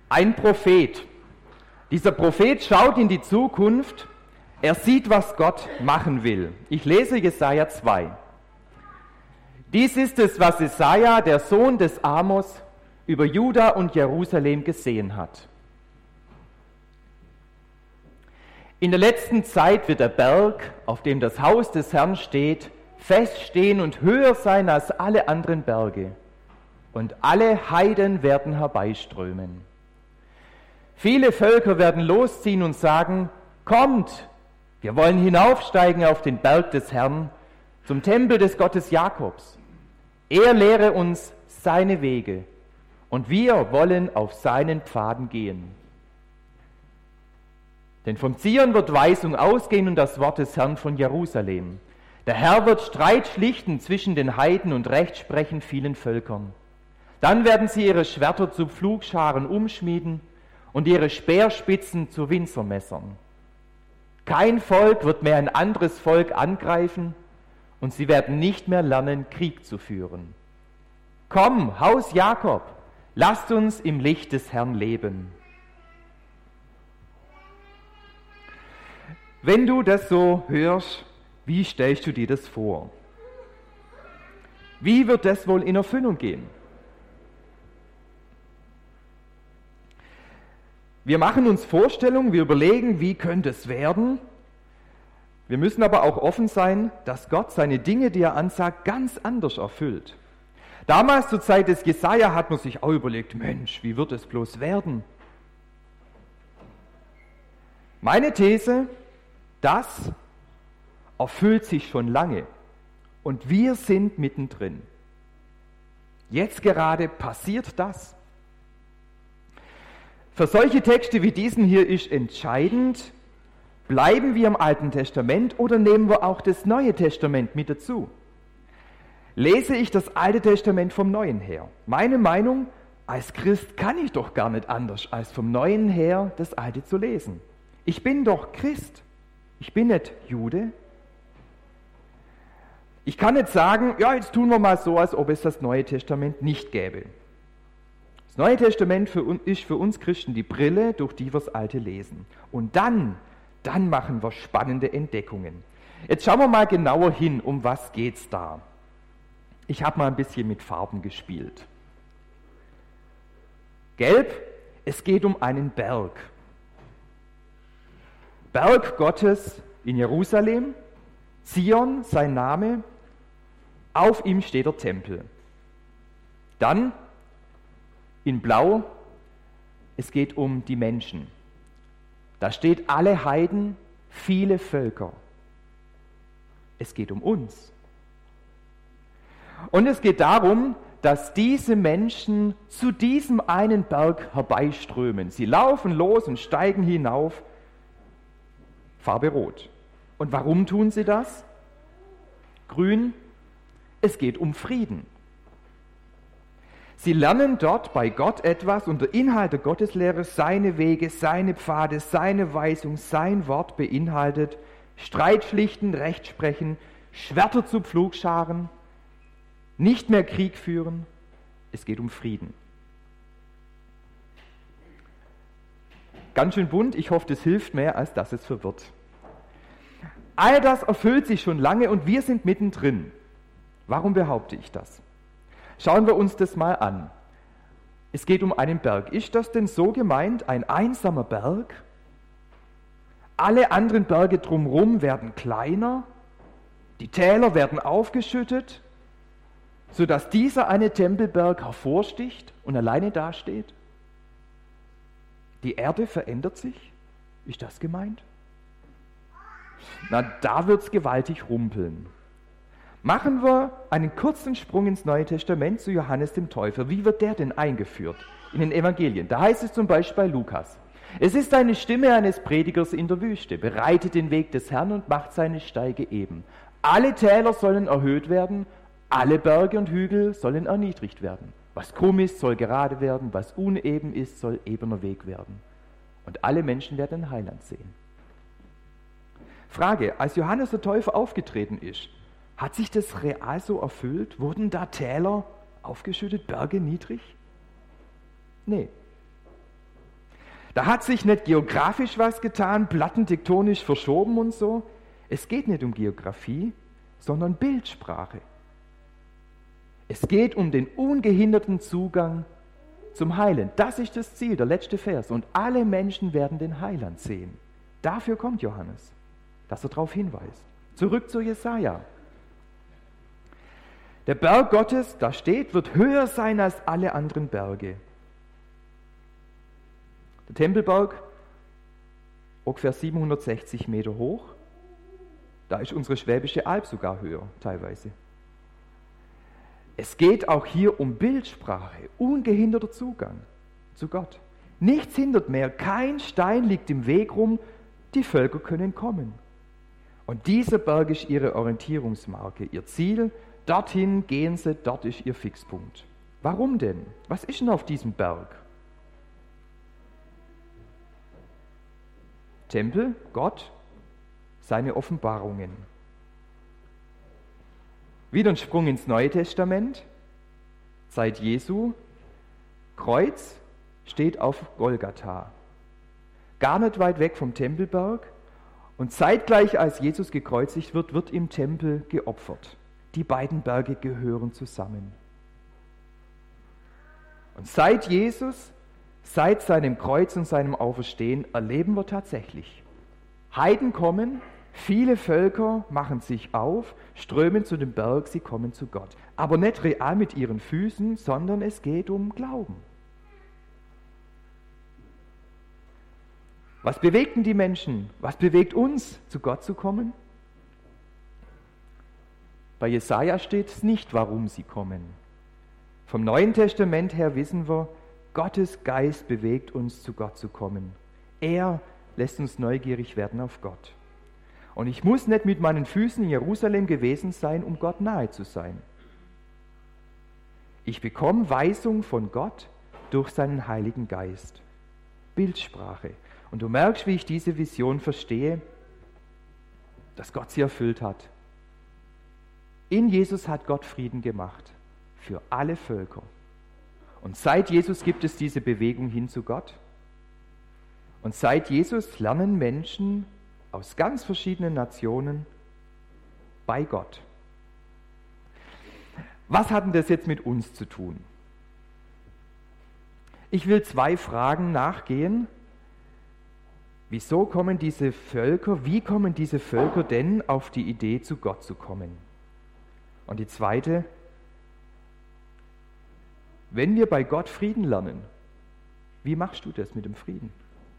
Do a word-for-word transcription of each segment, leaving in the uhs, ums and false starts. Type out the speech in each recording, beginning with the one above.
Ein Prophet. Dieser Prophet schaut in die Zukunft. Er sieht, was Gott machen will. Ich lese Jesaja zwei. Dies ist es, was Jesaja, der Sohn des Amos, über Juda und Jerusalem gesehen hat. In der letzten Zeit wird der Berg, auf dem das Haus des Herrn steht, feststehen und höher sein als alle anderen Berge. Und alle Heiden werden herbeiströmen. Viele Völker werden losziehen und sagen, kommt, wir wollen hinaufsteigen auf den Berg des Herrn, zum Tempel des Gottes Jakobs. Er lehre uns seine Wege und wir wollen auf seinen Pfaden gehen. Denn von Zion wird Weisung ausgehen und das Wort des Herrn von Jerusalem. Der Herr wird Streit schlichten zwischen den Heiden und Recht sprechen vielen Völkern. Dann werden sie ihre Schwerter zu Pflugscharen umschmieden und ihre Speerspitzen zu Winzermessern. Kein Volk wird mehr ein anderes Volk angreifen und sie werden nicht mehr lernen, Krieg zu führen. Komm, Haus Jakob, lasst uns im Licht des Herrn leben. Wenn du das so hörst, wie stellst du dir das vor? Wie wird das wohl in Erfüllung gehen? Wir machen uns Vorstellungen, wir überlegen, wie könnte es werden. Wir müssen aber auch offen sein, dass Gott seine Dinge, die er ansagt, ganz anders erfüllt. Damals zur Zeit des Jesaja hat man sich auch überlegt, Mensch, wie wird es bloß werden? Meine These, das erfüllt sich schon lange und wir sind mittendrin. Jetzt gerade passiert das. Für solche Texte wie diesen hier ist entscheidend, bleiben wir im Alten Testament oder nehmen wir auch das Neue Testament mit dazu? Lese ich das Alte Testament vom Neuen her? Meine Meinung, als Christ kann ich doch gar nicht anders, als vom Neuen her das Alte zu lesen. Ich bin doch Christ, ich bin nicht Jude. Ich kann nicht sagen, ja, jetzt tun wir mal so, als ob es das Neue Testament nicht gäbe. Das Neue Testament für uns, ist für uns Christen die Brille, durch die wir das Alte lesen. Und dann, dann machen wir spannende Entdeckungen. Jetzt schauen wir mal genauer hin, um was geht's da. Ich habe mal ein bisschen mit Farben gespielt. Gelb, es geht um einen Berg. Berg Gottes in Jerusalem, Zion, sein Name, auf ihm steht der Tempel. Dann in Blau, es geht um die Menschen. Da steht alle Heiden, viele Völker. Es geht um uns. Und es geht darum, dass diese Menschen zu diesem einen Berg herbeiströmen. Sie laufen los und steigen hinauf, Farbe rot. Und warum tun sie das? Grün, es geht um Frieden. Sie lernen dort bei Gott etwas und der Inhalt der Gotteslehre, seine Wege, seine Pfade, seine Weisung, sein Wort beinhaltet Streit schlichten, Recht sprechen, Schwerter zu Pflugscharen, nicht mehr Krieg führen. Es geht um Frieden. Ganz schön bunt, ich hoffe, das hilft mehr, als dass es verwirrt. All das erfüllt sich schon lange und wir sind mittendrin. Warum behaupte ich das? Schauen wir uns das mal an. Es geht um einen Berg. Ist das denn so gemeint, ein einsamer Berg? Alle anderen Berge drumherum werden kleiner, die Täler werden aufgeschüttet, sodass dieser eine Tempelberg hervorsticht und alleine dasteht? Die Erde verändert sich? Ist das gemeint? Na, da wird es gewaltig rumpeln. Machen wir einen kurzen Sprung ins Neue Testament zu Johannes dem Täufer. Wie wird der denn eingeführt in den Evangelien? Da heißt es zum Beispiel bei Lukas: Es ist eine Stimme eines Predigers in der Wüste, bereitet den Weg des Herrn und macht seine Steige eben. Alle Täler sollen erhöht werden, alle Berge und Hügel sollen erniedrigt werden. Was krumm ist, soll gerade werden, was uneben ist, soll ebener Weg werden. Und alle Menschen werden ein Heiland sehen. Frage: Als Johannes der Täufer aufgetreten ist, hat sich das real so erfüllt? Wurden da Täler aufgeschüttet, Berge niedrig? Nee. Da hat sich nicht geografisch was getan, plattentektonisch verschoben und so. Es geht nicht um Geografie, sondern Bildsprache. Es geht um den ungehinderten Zugang zum Heilen. Das ist das Ziel, der letzte Vers. Und alle Menschen werden den Heiland sehen. Dafür kommt Johannes, dass er darauf hinweist. Zurück zu Jesaja. Der Berg Gottes, da steht, wird höher sein als alle anderen Berge. Der Tempelberg, ungefähr siebenhundertsechzig Meter hoch. Da ist unsere Schwäbische Alb sogar höher, teilweise. Es geht auch hier um Bildsprache, ungehinderter Zugang zu Gott. Nichts hindert mehr, kein Stein liegt im Weg rum, die Völker können kommen. Und dieser Berg ist ihre Orientierungsmarke, ihr Ziel. Dorthin gehen sie, dort ist ihr Fixpunkt. Warum denn? Was ist denn auf diesem Berg? Tempel, Gott, seine Offenbarungen. Wieder ein Sprung ins Neue Testament. Zeit Jesu, Kreuz steht auf Golgatha. Gar nicht weit weg vom Tempelberg. Und zeitgleich, als Jesus gekreuzigt wird, wird im Tempel geopfert. Die beiden Berge gehören zusammen. Und seit Jesus, seit seinem Kreuz und seinem Auferstehen erleben wir tatsächlich. Heiden kommen, viele Völker machen sich auf, strömen zu dem Berg, sie kommen zu Gott. Aber nicht real mit ihren Füßen, sondern es geht um Glauben. Was bewegt denn die Menschen? Was bewegt uns, zu Gott zu kommen? Bei Jesaja steht es nicht, warum sie kommen. Vom Neuen Testament her wissen wir, Gottes Geist bewegt uns, zu Gott zu kommen. Er lässt uns neugierig werden auf Gott. Und ich muss nicht mit meinen Füßen in Jerusalem gewesen sein, um Gott nahe zu sein. Ich bekomme Weisung von Gott durch seinen Heiligen Geist. Bildsprache. Und du merkst, wie ich diese Vision verstehe, dass Gott sie erfüllt hat. In Jesus hat Gott Frieden gemacht. Für alle Völker. Und seit Jesus gibt es diese Bewegung hin zu Gott. Und seit Jesus lernen Menschen aus ganz verschiedenen Nationen bei Gott. Was hat denn das jetzt mit uns zu tun? Ich will zwei Fragen nachgehen. Wieso kommen diese Völker, wie kommen diese Völker denn auf die Idee, zu Gott zu kommen? Und die zweite, wenn wir bei Gott Frieden lernen, wie machst du das mit dem Frieden?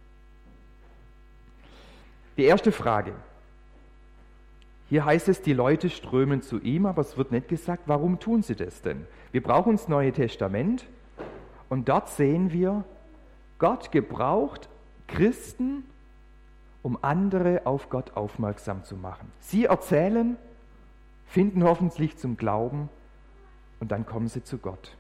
Die erste Frage. Hier heißt es, die Leute strömen zu ihm, aber es wird nicht gesagt, warum tun sie das denn? Wir brauchen das Neue Testament und dort sehen wir, Gott gebraucht Christen, um andere auf Gott aufmerksam zu machen. Sie erzählen, finden hoffentlich zum Glauben und dann kommen sie zu Gott.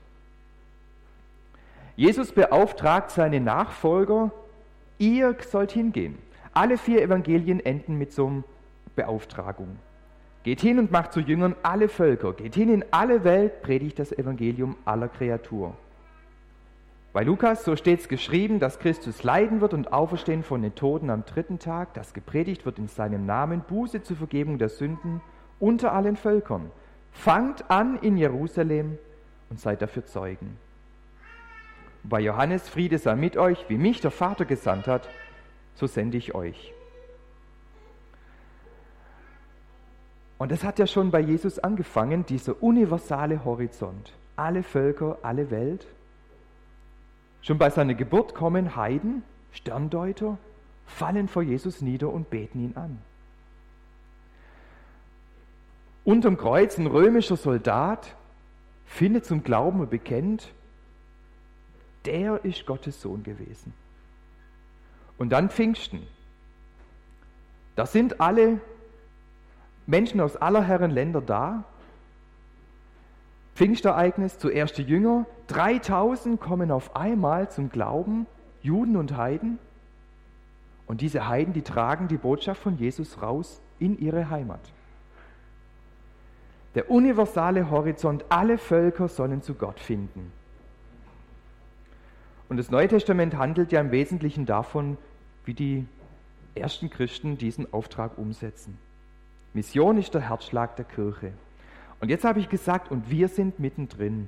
Jesus beauftragt seine Nachfolger, ihr sollt hingehen. Alle vier Evangelien enden mit so einer Beauftragung. Geht hin und macht zu Jüngern alle Völker. Geht hin in alle Welt, predigt das Evangelium aller Kreatur. Bei Lukas, so steht es geschrieben, dass Christus leiden wird und auferstehen von den Toten am dritten Tag, dass gepredigt wird in seinem Namen, Buße zur Vergebung der Sünden unter allen Völkern. Fangt an in Jerusalem und seid dafür Zeugen. Bei Johannes, Friede sei mit euch, wie mich der Vater gesandt hat, so sende ich euch. Und das hat ja schon bei Jesus angefangen, dieser universale Horizont. Alle Völker, alle Welt. Schon bei seiner Geburt kommen Heiden, Sterndeuter, fallen vor Jesus nieder und beten ihn an. Unterm Kreuz ein römischer Soldat findet zum Glauben und bekennt, der ist Gottes Sohn gewesen. Und dann Pfingsten. Da sind alle Menschen aus aller Herren Länder da. Pfingstereignis, zuerst die Jünger, dreitausend kommen auf einmal zum Glauben, Juden und Heiden. Und diese Heiden, die tragen die Botschaft von Jesus raus in ihre Heimat. Der universale Horizont, alle Völker sollen zu Gott finden. Und das Neue Testament handelt ja im Wesentlichen davon, wie die ersten Christen diesen Auftrag umsetzen. Mission ist der Herzschlag der Kirche. Und jetzt habe ich gesagt, und wir sind mittendrin.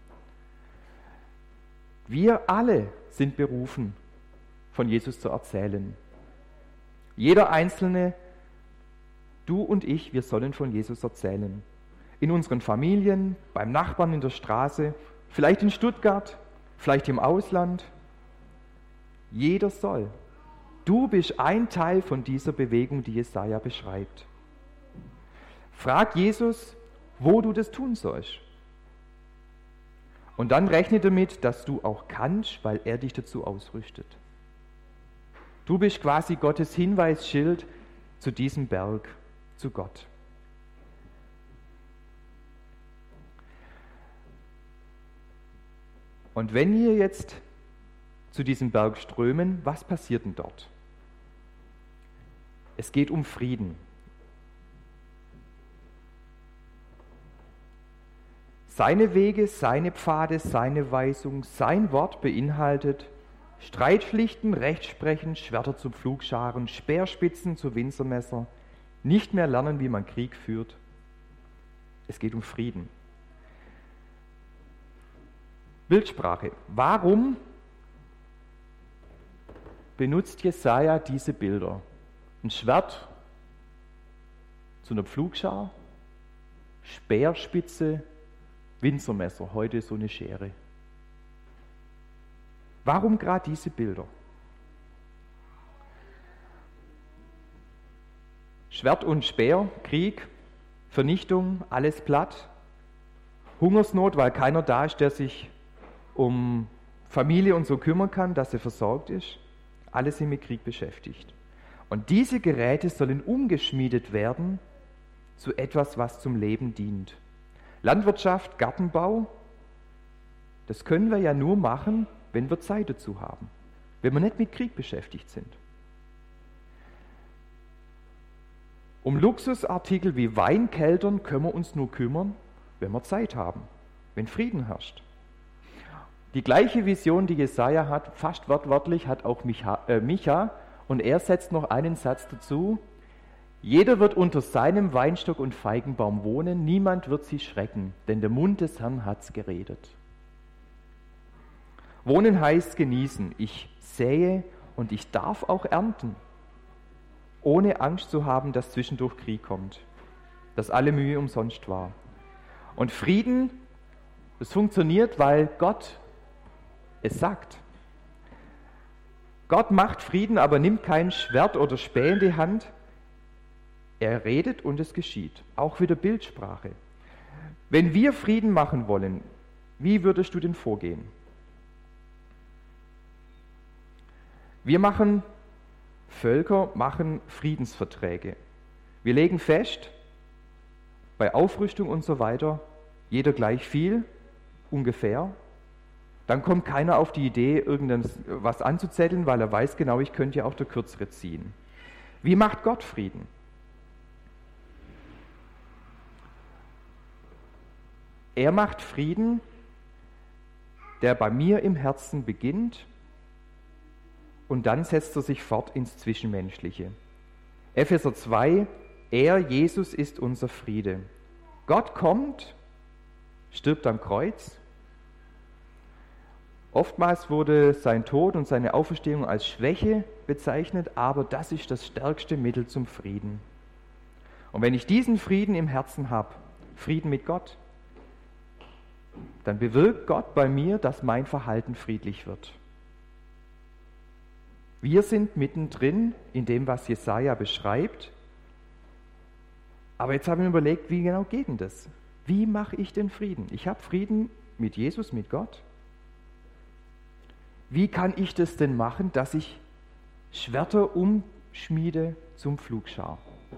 Wir alle sind berufen, von Jesus zu erzählen. Jeder Einzelne, du und ich, wir sollen von Jesus erzählen. In unseren Familien, beim Nachbarn in der Straße, vielleicht in Stuttgart, vielleicht im Ausland. Jeder soll. Du bist ein Teil von dieser Bewegung, die Jesaja beschreibt. Frag Jesus, wo du das tun sollst. Und dann rechne damit, dass du auch kannst, weil er dich dazu ausrüstet. Du bist quasi Gottes Hinweisschild zu diesem Berg, zu Gott. Und wenn wir jetzt zu diesem Berg strömen, was passiert denn dort? Es geht um Frieden. Seine Wege, seine Pfade, seine Weisung, sein Wort beinhaltet Streitschlichten, Rechtsprechen, Schwerter zu Pflugscharen, Speerspitzen zu Winzermesser, nicht mehr lernen, wie man Krieg führt. Es geht um Frieden. Bildsprache. Warum benutzt Jesaja diese Bilder? Ein Schwert zu einer Pflugschar, Speerspitze, Winzermesser, heute so eine Schere. Warum gerade diese Bilder? Schwert und Speer, Krieg, Vernichtung, alles platt. Hungersnot, weil keiner da ist, der sich um Familie und so kümmern kann, dass sie versorgt ist. Alle sind mit Krieg beschäftigt. Und diese Geräte sollen umgeschmiedet werden zu etwas, was zum Leben dient. Landwirtschaft, Gartenbau, das können wir ja nur machen, wenn wir Zeit dazu haben, wenn wir nicht mit Krieg beschäftigt sind. Um Luxusartikel wie Weinkeltern können wir uns nur kümmern, wenn wir Zeit haben, wenn Frieden herrscht. Die gleiche Vision, die Jesaja hat, fast wortwörtlich, hat auch Micha, äh, Micha, und er setzt noch einen Satz dazu: Jeder wird unter seinem Weinstock und Feigenbaum wohnen, niemand wird sich schrecken, denn der Mund des Herrn hat's geredet. Wohnen heißt genießen. Ich sähe und ich darf auch ernten, ohne Angst zu haben, dass zwischendurch Krieg kommt, dass alle Mühe umsonst war. Und Frieden, das funktioniert, weil Gott es sagt. Gott macht Frieden, aber nimmt kein Schwert oder Späh in die Hand. Er redet und es geschieht. Auch wieder Bildsprache. Wenn wir Frieden machen wollen, wie würdest du denn vorgehen? Wir machen, Völker machen Friedensverträge. Wir legen fest, bei Aufrüstung und so weiter, jeder gleich viel, ungefähr. Dann kommt keiner auf die Idee, irgendwas anzuzetteln, weil er weiß genau, ich könnte ja auch der Kürzere ziehen. Wie macht Gott Frieden? Er macht Frieden, der bei mir im Herzen beginnt, und dann setzt er sich fort ins Zwischenmenschliche. Epheser zwei, er, Jesus, ist unser Friede. Gott kommt, stirbt am Kreuz. Oftmals wurde sein Tod und seine Auferstehung als Schwäche bezeichnet, aber das ist das stärkste Mittel zum Frieden. Und wenn ich diesen Frieden im Herzen habe, Frieden mit Gott, dann bewirkt Gott bei mir, dass mein Verhalten friedlich wird. Wir sind mittendrin in dem, was Jesaja beschreibt. Aber jetzt habe ich mir überlegt, wie genau geht denn das? Wie mache ich den Frieden? Ich habe Frieden mit Jesus, mit Gott. Wie kann ich das denn machen, dass ich Schwerter umschmiede zum Pflugschar?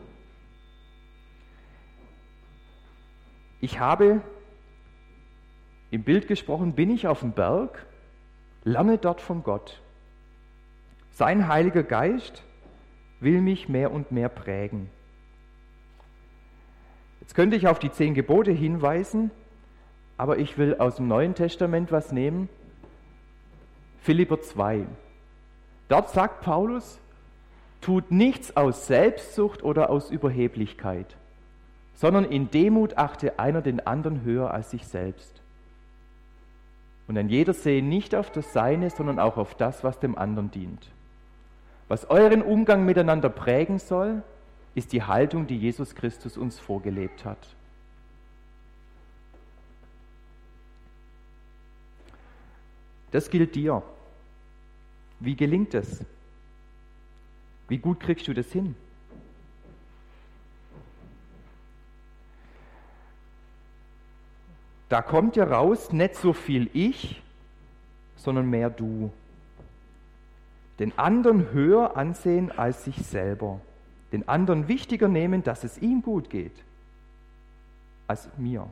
Ich habe, im Bild gesprochen, bin ich auf dem Berg, lerne dort von Gott. Sein Heiliger Geist will mich mehr und mehr prägen. Jetzt könnte ich auf die zehn Gebote hinweisen, aber ich will aus dem Neuen Testament was nehmen. Philipper zwei. Dort sagt Paulus, tut nichts aus Selbstsucht oder aus Überheblichkeit, sondern in Demut achte einer den anderen höher als sich selbst. Und ein jeder sehe nicht auf das Seine, sondern auch auf das, was dem anderen dient. Was euren Umgang miteinander prägen soll, ist die Haltung, die Jesus Christus uns vorgelebt hat. Das gilt dir. Wie gelingt es? Wie gut kriegst du das hin? Da kommt ja raus, nicht so viel ich, sondern mehr du. Den anderen höher ansehen als sich selber. Den anderen wichtiger nehmen, dass es ihm gut geht, als mir.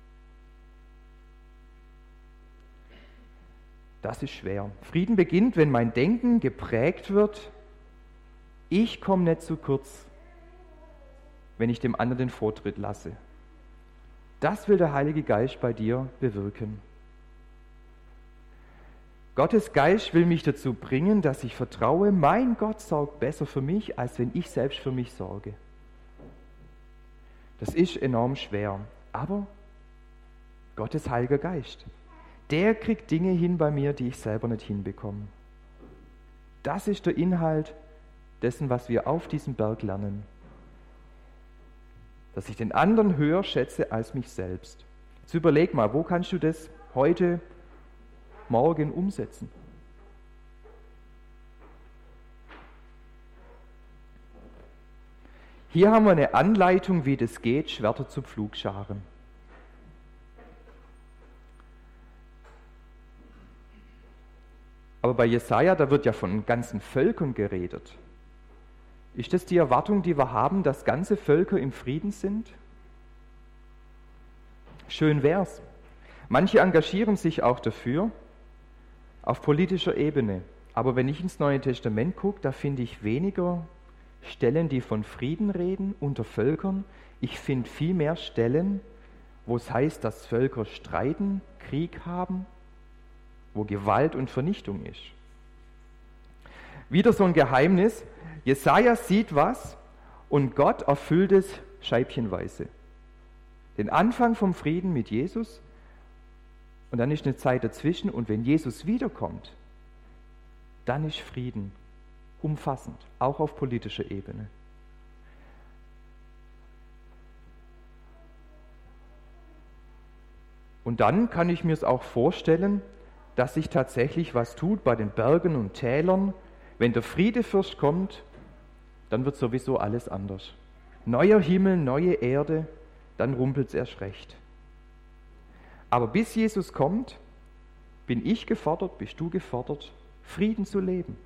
Das ist schwer. Frieden beginnt, wenn mein Denken geprägt wird, ich komme nicht zu kurz, wenn ich dem anderen den Vortritt lasse. Das will der Heilige Geist bei dir bewirken. Gottes Geist will mich dazu bringen, dass ich vertraue, mein Gott sorgt besser für mich, als wenn ich selbst für mich sorge. Das ist enorm schwer, aber Gottes Heiliger Geist, der kriegt Dinge hin bei mir, die ich selber nicht hinbekomme. Das ist der Inhalt dessen, was wir auf diesem Berg lernen. Dass ich den anderen höher schätze als mich selbst. Jetzt überleg mal, wo kannst du das heute, morgen umsetzen? Hier haben wir eine Anleitung, wie das geht, Schwerter zu Pflugscharen. Aber bei Jesaja, da wird ja von ganzen Völkern geredet. Ist das die Erwartung, die wir haben, dass ganze Völker im Frieden sind? Schön wär's. Manche engagieren sich auch dafür auf politischer Ebene. Aber wenn ich ins Neue Testament gucke, da finde ich weniger Stellen, die von Frieden reden unter Völkern. Ich finde viel mehr Stellen, wo es heißt, dass Völker streiten, Krieg haben, wo Gewalt und Vernichtung ist. Wieder so ein Geheimnis. Jesaja sieht was und Gott erfüllt es scheibchenweise. Den Anfang vom Frieden mit Jesus und dann ist eine Zeit dazwischen und wenn Jesus wiederkommt, dann ist Frieden umfassend, auch auf politischer Ebene. Und dann kann ich mir es auch vorstellen, dass sich tatsächlich was tut bei den Bergen und Tälern. Wenn der Friedefürst kommt, dann wird sowieso alles anders. Neuer Himmel, neue Erde, dann rumpelt es erst recht. Aber bis Jesus kommt, bin ich gefordert, bist du gefordert, Frieden zu leben.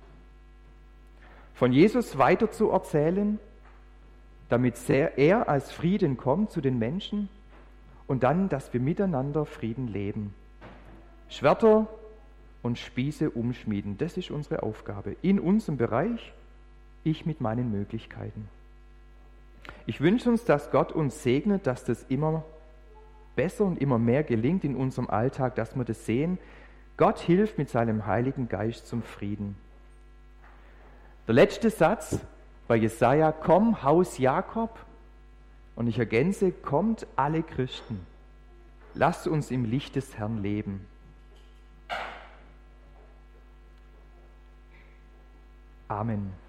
Von Jesus weiter zu erzählen, damit er als Frieden kommt zu den Menschen und dann, dass wir miteinander Frieden leben. Schwerter und Spieße umschmieden, das ist unsere Aufgabe. In unserem Bereich, ich mit meinen Möglichkeiten. Ich wünsche uns, dass Gott uns segnet, dass das immer besser und immer mehr gelingt in unserem Alltag, dass wir das sehen. Gott hilft mit seinem Heiligen Geist zum Frieden. Der letzte Satz bei Jesaja, komm, Haus Jakob, und ich ergänze, kommt alle Christen, lasst uns im Licht des Herrn leben. Amen.